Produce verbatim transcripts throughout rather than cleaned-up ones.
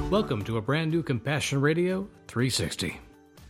Welcome to a brand new Compassion Radio three sixty.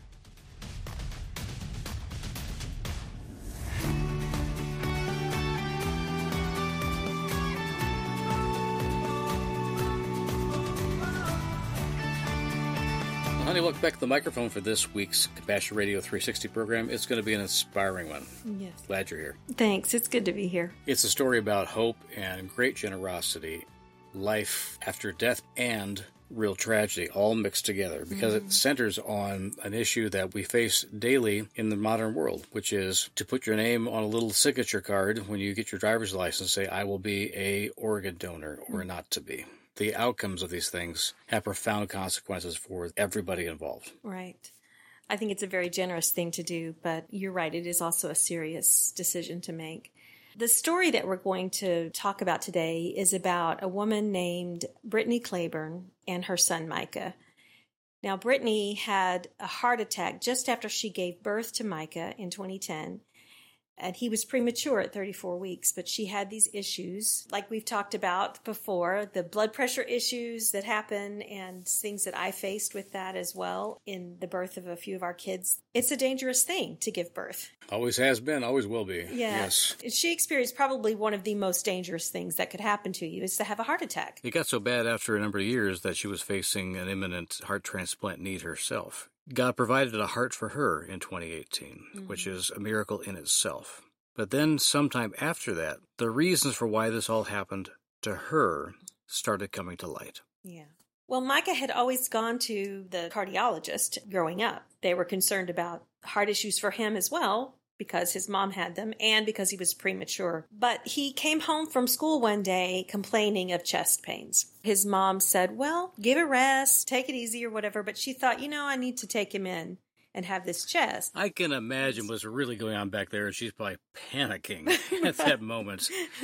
Honey, welcome back to the microphone for this week's Compassion Radio three sixty program. It's going to be an inspiring one. Yes. Glad you're here. Thanks. It's good to be here. It's a story about hope and great generosity, life after death, and real tragedy, all mixed together, because mm-hmm. it centers on an issue that we face daily in the modern world, which is to put your name on a little signature card when you get your driver's license, say, I will be a organ donor or mm-hmm. not to be. The outcomes of these things have profound consequences for everybody involved. Right. I think it's a very generous thing to do, but you're right, it is also a serious decision to make. The story that we're going to talk about today is about a woman named Brittany Claiborne and her son Micah. Now, Brittany had a heart attack just after she gave birth to Micah in twenty ten. And he was premature at thirty-four weeks, but she had these issues, like we've talked about before, the blood pressure issues that happen and things that I faced with that as well in the birth of a few of our kids. It's a dangerous thing to give birth. Always has been, always will be. Yeah. Yes. She experienced probably one of the most dangerous things that could happen to you is to have a heart attack. It got so bad after a number of years that she was facing an imminent heart transplant need herself. God provided a heart for her in twenty eighteen, mm-hmm. which is a miracle in itself. But then sometime after that, the reasons for why this all happened to her started coming to light. Yeah. Well, Micah had always gone to the cardiologist growing up. They were concerned about heart issues for him as well, because his mom had them and because he was premature. But he came home from school one day complaining of chest pains. His mom said, well, give it a rest, take it easy or whatever. But she thought, you know, I need to take him in and have this chest. I can imagine what's really going on back there. And she's probably panicking at that moment,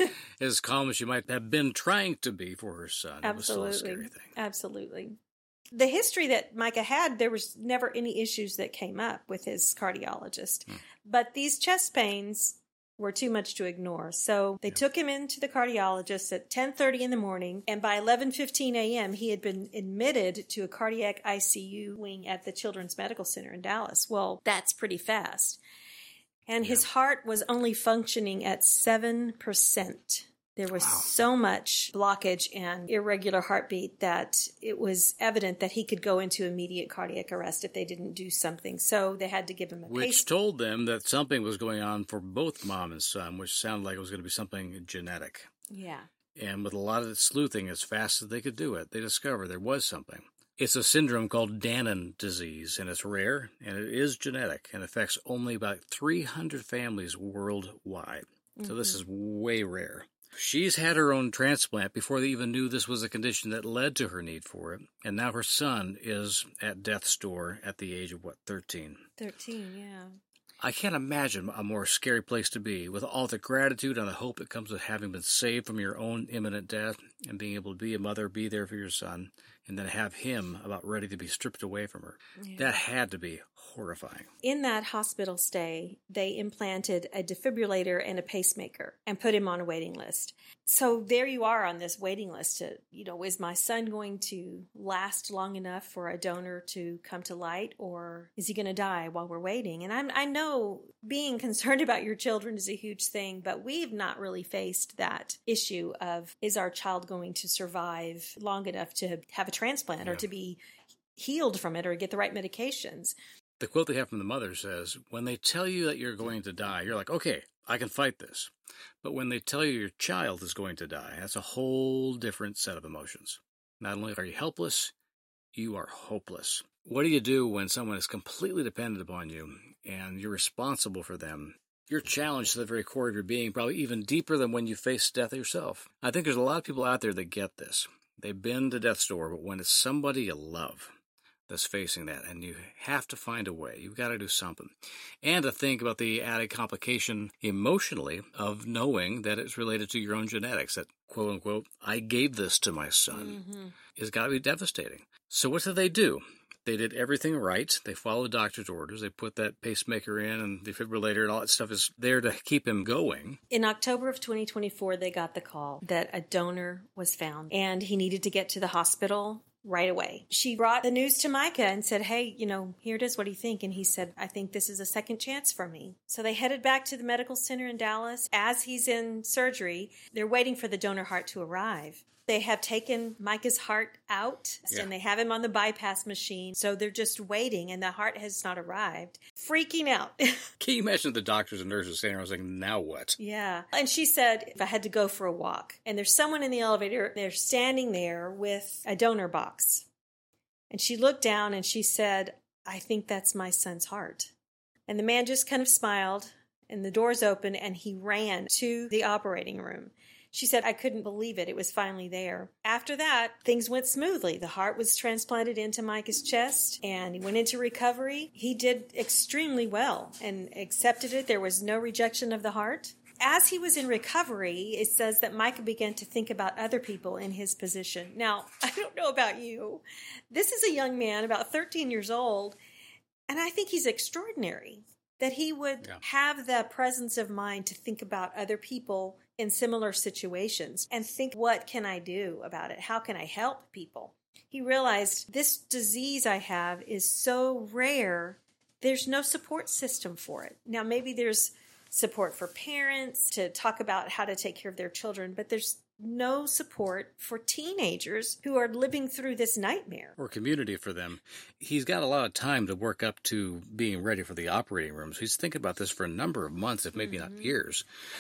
as calm as she might have been trying to be for her son. Absolutely. It was still a scary thing. Absolutely. The history that Micah had, there was never any issues that came up with his cardiologist. Hmm. But these chest pains were too much to ignore. So they yeah. took him into the cardiologist at ten thirty in the morning, and by eleven fifteen a.m., he had been admitted to a cardiac I C U wing at the Children's Medical Center in Dallas. Well, that's pretty fast. And yeah. his heart was only functioning at seven percent. There was wow. so much blockage and irregular heartbeat that it was evident that he could go into immediate cardiac arrest if they didn't do something. So they had to give him a Which pace. told them that something was going on for both mom and son, which sounded like it was going to be something genetic. Yeah. And with a lot of sleuthing as fast as they could do it, they discovered there was something. It's a syndrome called Danon disease, and it's rare, and it is genetic, and affects only about three hundred families worldwide. Mm-hmm. So this is way rare. She's had her own transplant before they even knew this was a condition that led to her need for it. And now her son is at death's door at the age of, what, thirteen? thirteen, yeah. I can't imagine a more scary place to be, with all the gratitude and the hope that comes with having been saved from your own imminent death and being able to be a mother, be there for your son, and then have him about ready to be stripped away from her. Yeah. That had to be horrifying. In that hospital stay, they implanted a defibrillator and a pacemaker and put him on a waiting list. So there you are on this waiting list to, you know, is my son going to last long enough for a donor to come to light, or is he going to die while we're waiting? And I'm, I know being concerned about your children is a huge thing, but we've not really faced that issue of, is our child going to survive long enough to have a transplant yeah. or to be healed from it or get the right medications? The quote they have from the mother says, when they tell you that you're going to die, you're like, okay, I can fight this. But when they tell you your child is going to die, that's a whole different set of emotions. Not only are you helpless, you are hopeless. What do you do when someone is completely dependent upon you and you're responsible for them? You're challenged to the very core of your being, probably even deeper than when you face death yourself. I think there's a lot of people out there that get this. They've been to death's door, but when it's somebody you love that's facing that, and you have to find a way. You've got to do something. And to think about the added complication emotionally of knowing that it's related to your own genetics, that, quote unquote, I gave this to my son, mm-hmm. has got to be devastating. So what did they do? They did everything right. They followed doctor's orders. They put that pacemaker in, and the defibrillator and all that stuff is there to keep him going. In October of twenty twenty-four, they got the call that a donor was found, and he needed to get to the hospital right away. She brought the news to Micah and said, hey, you know, here it is. What do you think? And he said, I think this is a second chance for me. So they headed back to the medical center in Dallas. As he's in surgery, they're waiting for the donor heart to arrive. They have taken Micah's heart out, yeah. and they have him on the bypass machine. So they're just waiting, and the heart has not arrived. Freaking out. Can you imagine the doctors and nurses standing around saying, now what? Yeah. And she said, if I had to go for a walk, and there's someone in the elevator, they're standing there with a donor box. And she looked down, and she said, I think that's my son's heart. And the man just kind of smiled, and the doors opened, and he ran to the operating room. She said, I couldn't believe it. It was finally there. After that, things went smoothly. The heart was transplanted into Micah's chest, and he went into recovery. He did extremely well and accepted it. There was no rejection of the heart. As he was in recovery, it says that Micah began to think about other people in his position. Now, I don't know about you. This is a young man, about thirteen years old, and I think he's extraordinary that he would yeah. have the presence of mind to think about other people in similar situations and think, what can I do about it? How can I help people? He realized this disease I have is so rare, there's no support system for it. Now, maybe there's support for parents to talk about how to take care of their children, but there's no support for teenagers who are living through this nightmare. Or community for them. He's got a lot of time to work up to being ready for the operating room. So he's thinking about this for a number of months, if maybe mm-hmm. not years.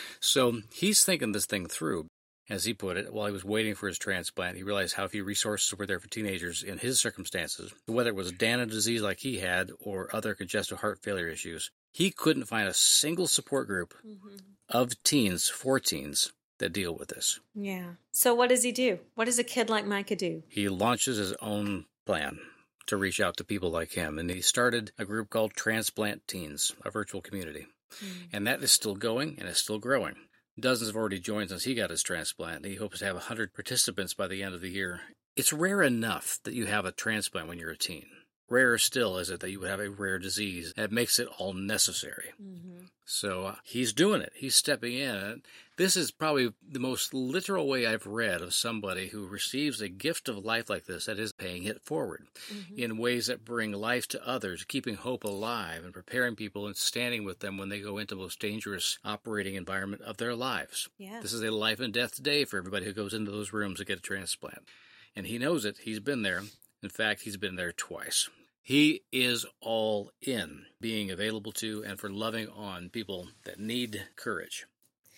So he's thinking this thing through. As he put it, while he was waiting for his transplant, he realized how few resources were there for teenagers in his circumstances. Whether it was Danon disease like he had or other congestive heart failure issues, he couldn't find a single support group mm-hmm. of teens, for teens, that deal with this. Yeah. So what does he do? What does a kid like Micah do? He launches his own plan to reach out to people like him. And he started a group called Transplant Teens, a virtual community. Mm. And that is still going and is still growing. Dozens have already joined since he got his transplant. He hopes to have one hundred participants by the end of the year. It's rare enough that you have a transplant when you're a teen. Rarer still is it that you would have a rare disease that makes it all necessary. Mm-hmm. So uh, he's doing it. He's stepping in. This is probably the most literal way I've read of somebody who receives a gift of life like this that is paying it forward mm-hmm. in ways that bring life to others, keeping hope alive and preparing people and standing with them when they go into the most dangerous operating environment of their lives. Yeah. This is a life and death day for everybody who goes into those rooms to get a transplant. And he knows it. He's been there. In fact, he's been there twice. He is all in, being available to and for loving on people that need courage.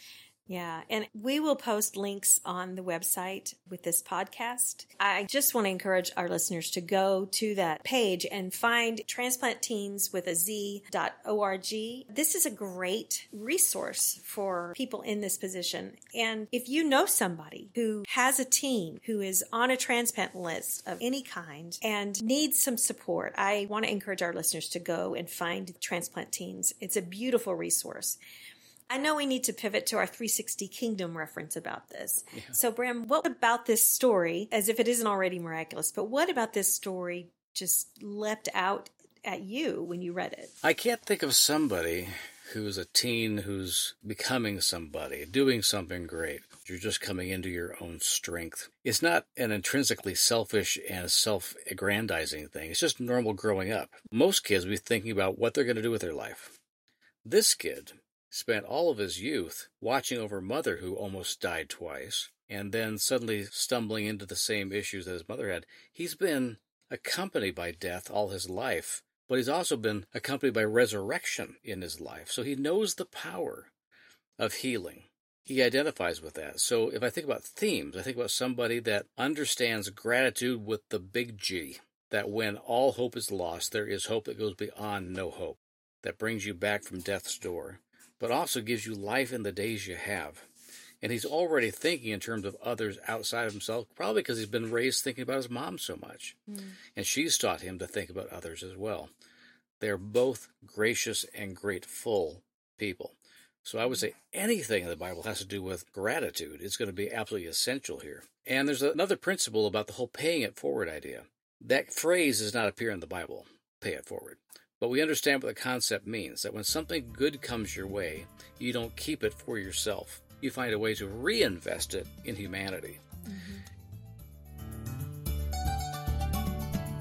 Yeah, and we will post links on the website with this podcast. I just want to encourage our listeners to go to that page and find Transplant Teens with a Z dot org. This is a great resource for people in this position. And if you know somebody who has a teen who is on a transplant list of any kind and needs some support, I want to encourage our listeners to go and find Transplant Teens. It's a beautiful resource. I know we need to pivot to our three sixty Kingdom reference about this. Yeah. So, Bram, what about this story, as if it isn't already miraculous, but what about this story just leapt out at you when you read it? I can't think of somebody who's a teen who's becoming somebody, doing something great. You're just coming into your own strength. It's not an intrinsically selfish and self-aggrandizing thing. It's just normal growing up. Most kids will be thinking about what they're going to do with their life. This kid spent all of his youth watching over a mother who almost died twice, and then suddenly stumbling into the same issues that his mother had. He's been accompanied by death all his life, but he's also been accompanied by resurrection in his life. So he knows the power of healing. He identifies with that. So if I think about themes, I think about somebody that understands gratitude with the big G, that when all hope is lost, there is hope that goes beyond no hope, that brings you back from death's door, but also gives you life in the days you have. And he's already thinking in terms of others outside of himself, probably because he's been raised thinking about his mom so much. Mm. And she's taught him to think about others as well. They're both gracious and grateful people. So I would say anything in the Bible has to do with gratitude. It's going to be absolutely essential here. And there's another principle about the whole paying it forward idea. That phrase does not appear in the Bible, pay it forward. But we understand what the concept means, that when something good comes your way, you don't keep it for yourself. You find a way to reinvest it in humanity. Mm-hmm.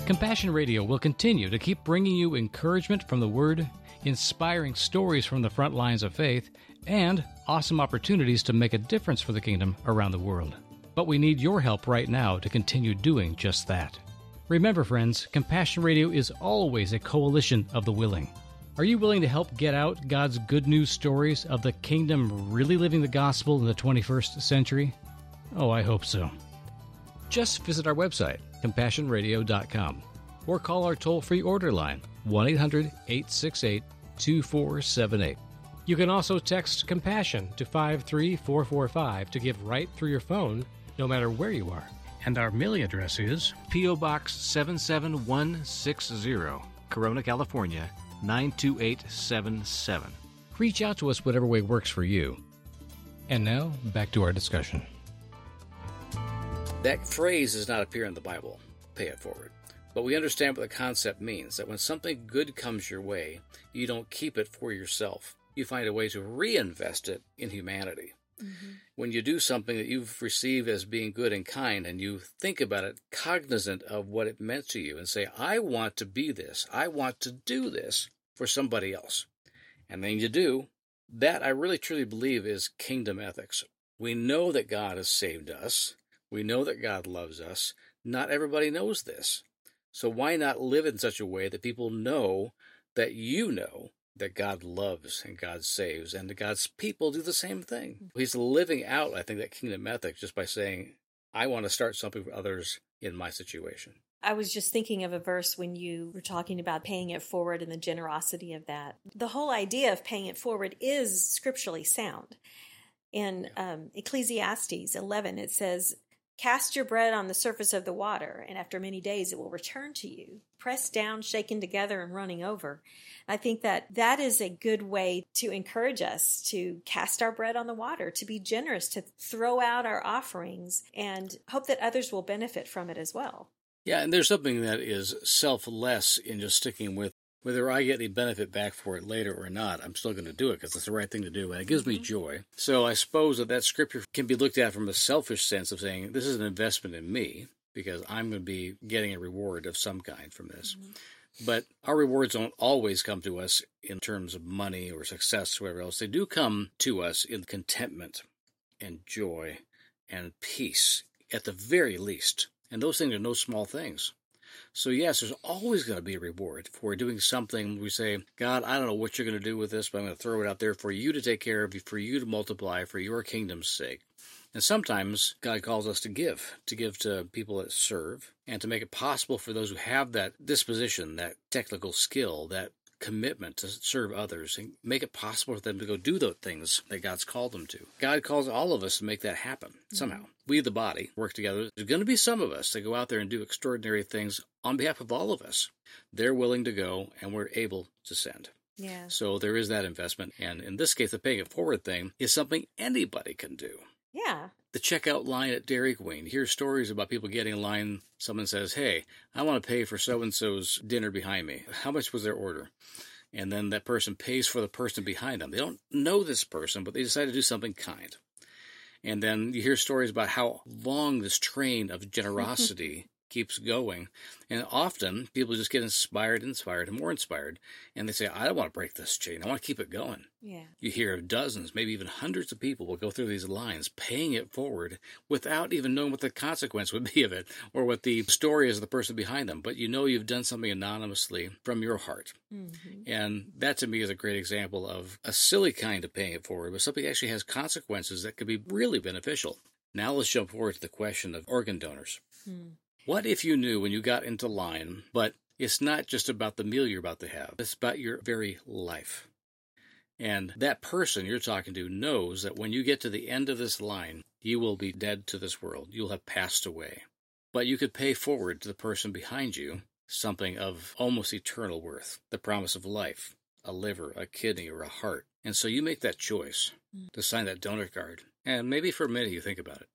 Compassion Radio will continue to keep bringing you encouragement from the Word, inspiring stories from the front lines of faith, and awesome opportunities to make a difference for the kingdom around the world. But we need your help right now to continue doing just that. Remember, friends, Compassion Radio is always a coalition of the willing. Are you willing to help get out God's good news stories of the kingdom really living the gospel in the twenty-first century? Oh, I hope so. Just visit our website, compassion radio dot com, or call our toll-free order line, one eight hundred, eight six eight, two four seven eight. You can also text Compassion to five three four four five to give right through your phone, no matter where you are. And our mailing address is P O. Box seven seven one six zero, Corona, California, nine two eight seven seven. Reach out to us whatever way works for you. And now, back to our discussion. That phrase does not appear in the Bible, pay it forward. But we understand what the concept means, that when something good comes your way, you don't keep it for yourself. You find a way to reinvest it in humanity. Mm-hmm. When you do something that you've received as being good and kind, and you think about it, cognizant of what it meant to you, and say, I want to be this, I want to do this for somebody else. And then you do, that I really truly believe is kingdom ethics. We know that God has saved us. We know that God loves us. Not everybody knows this. So why not live in such a way that people know that you know that God loves and God saves, and that God's people do the same thing? He's living out, I think, that kingdom ethic just by saying, I want to start something for others in my situation. I was just thinking of a verse when you were talking about paying it forward and the generosity of that. The whole idea of paying it forward is scripturally sound. In um, Ecclesiastes eleven, it says, cast your bread on the surface of the water, and after many days it will return to you, pressed down, shaken together, and running over. I think that that is a good way to encourage us to cast our bread on the water, to be generous, to throw out our offerings, and hope that others will benefit from it as well. Yeah, and there's something that is selfless in just sticking with whether I get any benefit back for it later or not. I'm still going to do it because it's the right thing to do, and it gives mm-hmm. me joy. So I suppose that that scripture can be looked at from a selfish sense of saying, this is an investment in me because I'm going to be getting a reward of some kind from this. Mm-hmm. But our rewards don't always come to us in terms of money or success or whatever else. They do come to us in contentment and joy and peace, at the very least. And those things are no small things. So yes, there's always going to be a reward for doing something. We say, God, I don't know what you're going to do with this, but I'm going to throw it out there for you to take care of, for you to multiply, for your kingdom's sake. And sometimes God calls us to give, to give to people that serve, and to make it possible for those who have that disposition, that technical skill, that commitment to serve others, and make it possible for them to go do the things that God's called them to. God calls all of us to make that happen somehow. Mm-hmm. We, the body, work together. There's going to be some of us that go out there and do extraordinary things on behalf of all of us. They're willing to go, and we're able to send. Yeah. So there is that investment. And in this case, the paying it forward thing is something anybody can do. Yeah. The checkout line at Dairy Queen. You hear stories about people getting in line. Someone says, hey, I want to pay for so-and-so's dinner behind me. How much was their order? And then that person pays for the person behind them. They don't know this person, but they decide to do something kind. And then you hear stories about how long this train of generosity keeps going. And often people just get inspired, inspired, and more inspired. And they say, I don't want to break this chain. I want to keep it going. Yeah. You hear of dozens, maybe even hundreds of people will go through these lines, paying it forward without even knowing what the consequence would be of it or what the story is of the person behind them. But you know you've done something anonymously from your heart. Mm-hmm. And that to me is a great example of a silly kind of paying it forward, but something that actually has consequences that could be really beneficial. Now let's jump forward to the question of organ donors. Mm. What if you knew when you got into line, but it's not just about the meal you're about to have, it's about your very life. And that person you're talking to knows that when you get to the end of this line, you will be dead to this world. You'll have passed away. But you could pay forward to the person behind you something of almost eternal worth, the promise of life, a liver, a kidney, or a heart. And so you make that choice to sign that donor card. And maybe for a minute you think about it.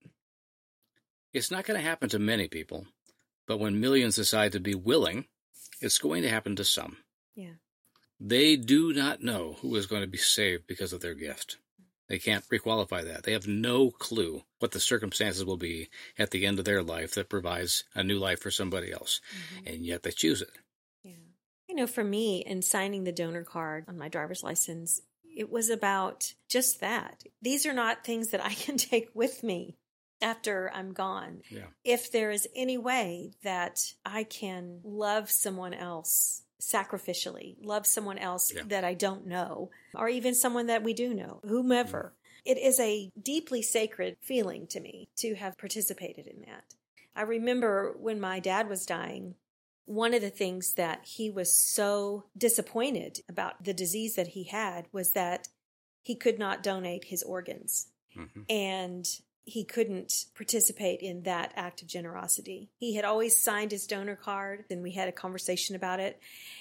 It's not going to happen to many people. But when millions decide to be willing, it's going to happen to some. Yeah. They do not know who is going to be saved because of their gift. They can't requalify that. They have no clue what the circumstances will be at the end of their life that provides a new life for somebody else. Mm-hmm. And yet they choose it. Yeah. You know, for me, in signing the donor card on my driver's license, it was about just that. These are not things that I can take with me after I'm gone. Yeah. If there is any way that I can love someone else sacrificially, love someone else yeah. that I don't know, or even someone that we do know, whomever, mm. it is a deeply sacred feeling to me to have participated in that. I remember when my dad was dying, one of the things that he was so disappointed about the disease that he had was that he could not donate his organs. Mm-hmm. And he couldn't participate in that act of generosity. He had always signed his donor card, and we had a conversation about it.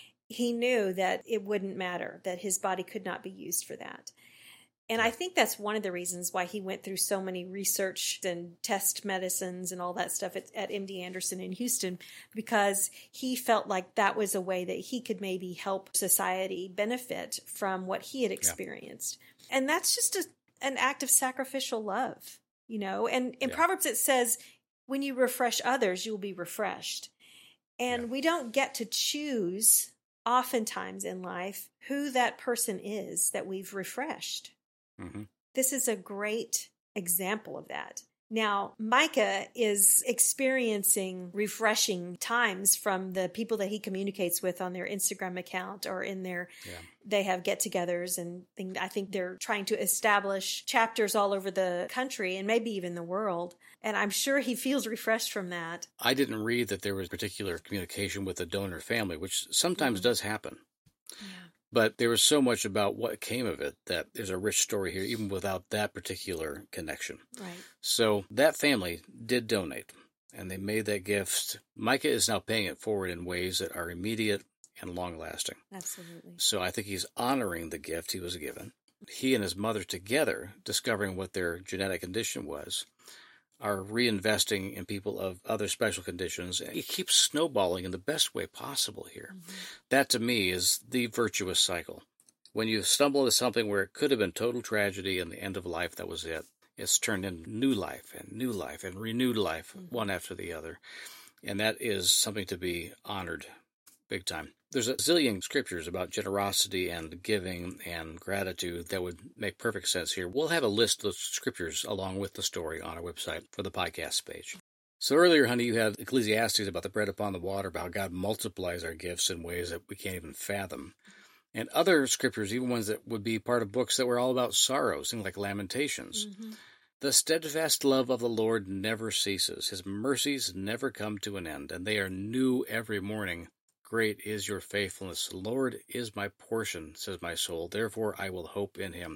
He knew that it wouldn't matter, that his body could not be used for that. And I think that's one of the reasons why he went through so many research and test medicines and all that stuff at, at M D Anderson in Houston, because he felt like that was a way that he could maybe help society benefit from what he had experienced. Yeah. And that's just a, an act of sacrificial love, you know. And in yeah. Proverbs it says, when you refresh others, you'll be refreshed. And yeah. we don't get to choose oftentimes in life who that person is that we've refreshed. Mm-hmm. This is a great example of that. Now, Micah is experiencing refreshing times from the people that he communicates with on their Instagram account or in their, yeah. they have get-togethers, and thing, I think they're trying to establish chapters all over the country and maybe even the world. And I'm sure he feels refreshed from that. I didn't read that there was particular communication with the donor family, which sometimes mm-hmm. does happen. Yeah. But there was so much about what came of it that there's a rich story here, even without that particular connection. Right. So that family did donate, and they made that gift. Micah is now paying it forward in ways that are immediate and long-lasting. Absolutely. So I think he's honoring the gift he was given. He and his mother together, discovering what their genetic condition was, are reinvesting in people of other special conditions. And it keeps snowballing in the best way possible here. Mm-hmm. That, to me, is the virtuous cycle. When you stumble into something where it could have been total tragedy and the end of life, that was it. It's turned into new life and new life and renewed life, mm-hmm. one after the other. And that is something to be honored big time. There's a zillion scriptures about generosity and giving and gratitude that would make perfect sense here. We'll have a list of scriptures along with the story on our website for the podcast page. So earlier, honey, you had Ecclesiastes about the bread upon the water, about how God multiplies our gifts in ways that we can't even fathom. And other scriptures, even ones that would be part of books that were all about sorrow, things like Lamentations. Mm-hmm. The steadfast love of the Lord never ceases. His mercies never come to an end, and they are new every morning. Great is your faithfulness. The Lord is my portion, says my soul. Therefore I will hope in him.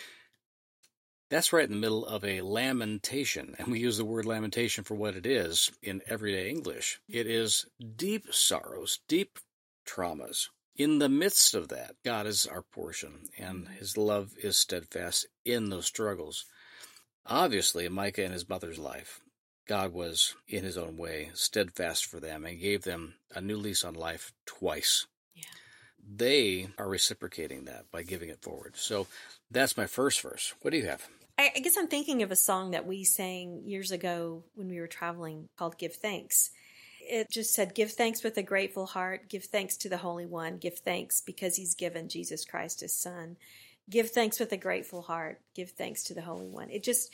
That's right in the middle of a lamentation, and we use the word lamentation for what it is in everyday English. It is deep sorrows, deep traumas. In the midst of that, God is our portion, and his love is steadfast in those struggles. Obviously, in Micah and his mother's life, God was, in his own way, steadfast for them and gave them a new lease on life twice. Yeah. They are reciprocating that by giving it forward. So that's my first verse. What do you have? I, I guess I'm thinking of a song that we sang years ago when we were traveling called Give Thanks. It just said, give thanks with a grateful heart. Give thanks to the Holy One. Give thanks because he's given Jesus Christ his son. Give thanks with a grateful heart. Give thanks to the Holy One. It just...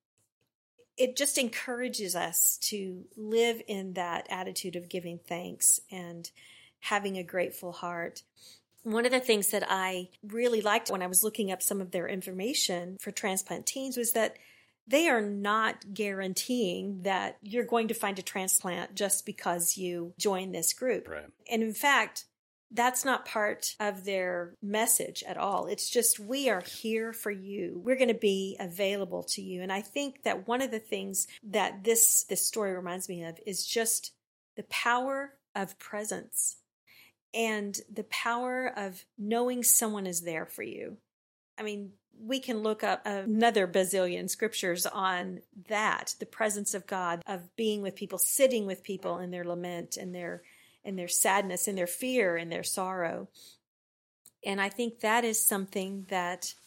It just encourages us to live in that attitude of giving thanks and having a grateful heart. One of the things that I really liked when I was looking up some of their information for transplant teams was that they are not guaranteeing that you're going to find a transplant just because you join this group. Right. And in fact, that's not part of their message at all. It's just, we are here for you. We're going to be available to you. And I think that one of the things that this, this story reminds me of is just the power of presence and the power of knowing someone is there for you. I mean, we can look up another bazillion scriptures on that, the presence of God, of being with people, sitting with people in their lament and their and their sadness and their fear and their sorrow. And I think that is something that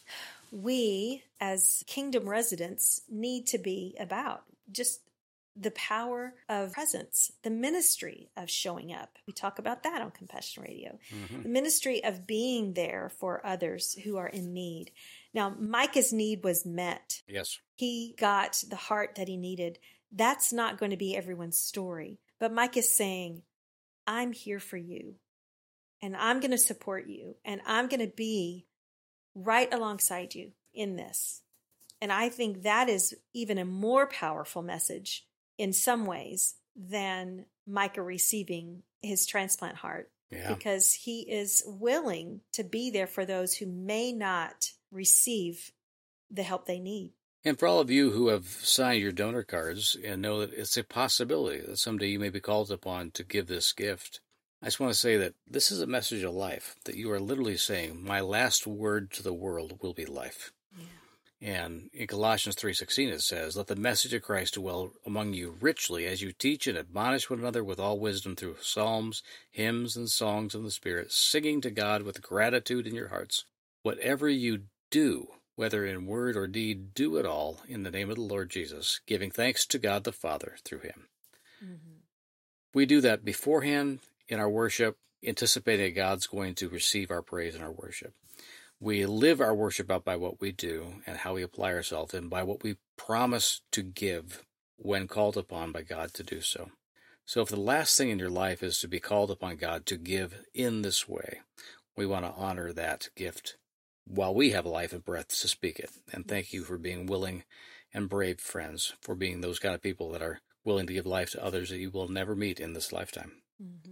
we, as kingdom residents, need to be about. Just the power of presence, the ministry of showing up. We talk about that on Compassion Radio. Mm-hmm. The ministry of being there for others who are in need. Now, Micah's need was met. Yes. He got the heart that he needed. That's not going to be everyone's story. But Micah's saying, I'm here for you, and I'm going to support you, and I'm going to be right alongside you in this. And I think that is even a more powerful message in some ways than Micah receiving his transplant heart, yeah. because he is willing to be there for those who may not receive the help they need. And for all of you who have signed your donor cards and know that it's a possibility that someday you may be called upon to give this gift, I just want to say that this is a message of life, that you are literally saying, my last word to the world will be life. Yeah. And in Colossians three sixteen it says, let the message of Christ dwell among you richly as you teach and admonish one another with all wisdom through psalms, hymns, and songs of the Spirit, singing to God with gratitude in your hearts. Whatever you do, whether in word or deed, do it all in the name of the Lord Jesus, giving thanks to God the Father through him. Mm-hmm. We do that beforehand in our worship, anticipating that God's going to receive our praise and our worship. We live our worship out by what we do and how we apply ourselves, and by what we promise to give when called upon by God to do so. So if the last thing in your life is to be called upon God to give in this way, we want to honor that gift while we have life and breath to speak it. And thank you for being willing and brave, friends, for being those kind of people that are willing to give life to others that you will never meet in this lifetime. Mm-hmm.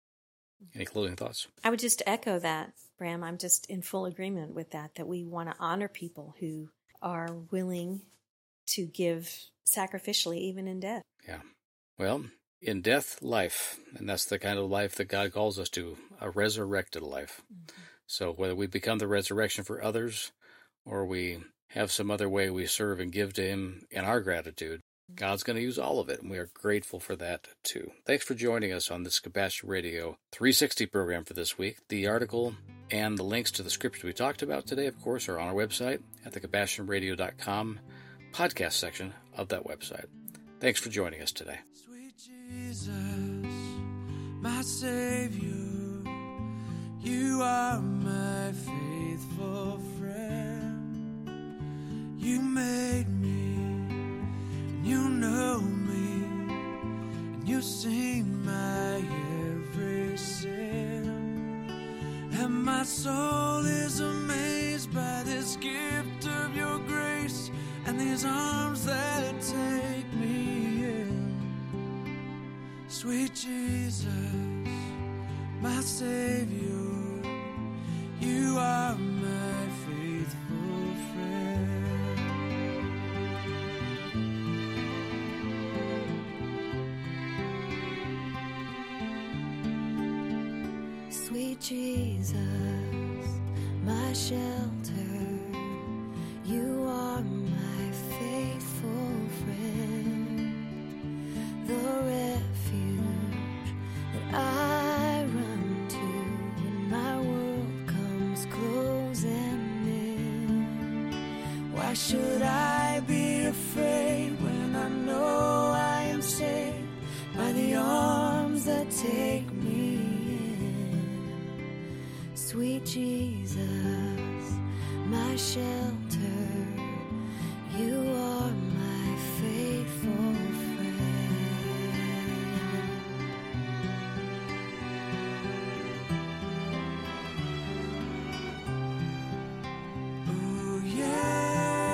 Any closing thoughts? I would just echo that, Bram. I'm just in full agreement with that, that we want to honor people who are willing to give sacrificially, even in death. Yeah. Well, in death, life. And that's the kind of life that God calls us to, a resurrected life. Mm-hmm. So whether we become the resurrection for others, or we have some other way we serve and give to him in our gratitude, God's going to use all of it, and we are grateful for that, too. Thanks for joining us on this Compassion Radio three sixty program for this week. The article and the links to the scripture we talked about today, of course, are on our website at the compassion radio dot com podcast section of that website. Thanks for joining us today. Sweet Jesus, my Savior, you are my faithful friend. You made me. You know me, and you seen my every sin, and my soul is amazed by this gift of your grace, and these arms that take me in. Sweet Jesus, my Savior, you are my faithful friend. Sweet Jesus, my shelter, you are my faithful friend, the refuge that I run to when my world comes closing in. Why should I be afraid when I know I am saved by the arms that take me? Sweet Jesus, my shelter, you are my faithful friend. Oh yeah.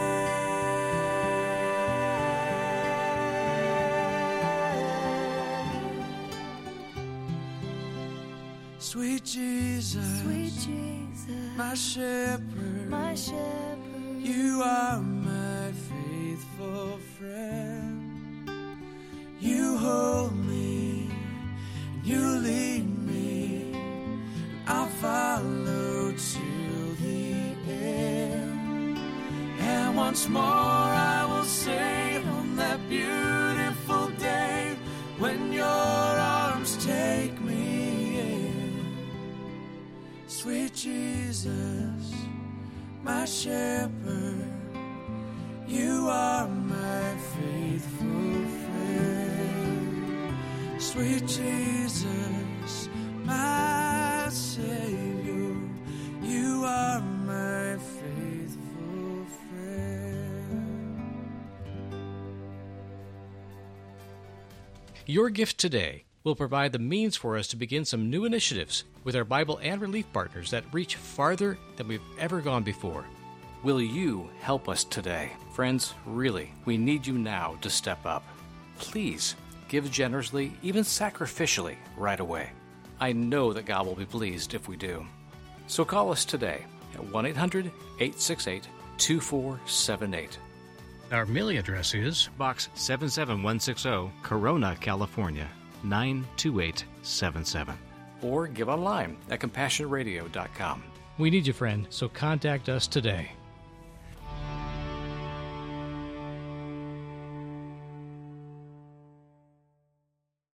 Sweet Jesus, Sweet Jesus, my shepherd, my shepherd, you are my faithful friend. You hold me, and you lead me, and I'll follow till the end. And once more I will say on that beautiful day when your arms take me in. Sweet Jesus, my shepherd. You are my faithful friend. Sweet Jesus, my Savior, you are my faithful friend. Your gift today will provide the means for us to begin some new initiatives with our Bible and Relief partners that reach farther than we've ever gone before. Will you help us today? Friends, really, we need you now to step up. Please give generously, even sacrificially, right away. I know that God will be pleased if we do. So call us today at one eight hundred, eight six eight, two four seven eight. Our mailing address is Box seven seven one six zero, Corona, California, nine two eight seven seven. Or give online at compassion radio dot com. We need you, friend, so contact us today.